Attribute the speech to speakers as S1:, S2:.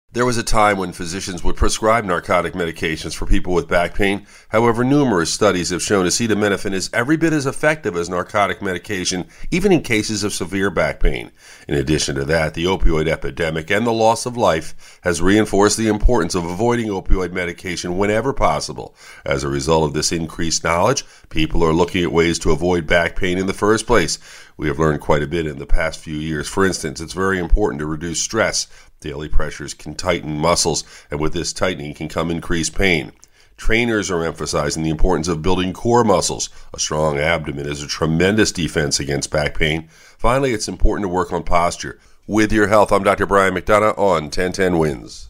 S1: There was a time when physicians would prescribe narcotic medications for people with back pain. However, numerous studies have shown acetaminophen is every bit as effective as narcotic medication, even in cases of severe back pain. In addition to that, the opioid epidemic and the loss of life has reinforced the importance of avoiding opioid medication whenever possible. As a result of this increased knowledge, people are looking at ways to avoid back pain in the first place. We have learned quite a bit in the past few years. For instance, it's very important to reduce stress. Daily pressures can tighten muscles, and with this tightening can come increased pain. Trainers are emphasizing the importance of building core muscles. A strong abdomen is a tremendous defense against back pain. Finally, it's important to work on posture. With your health, I'm Dr. Brian McDonough on 1010 Wins.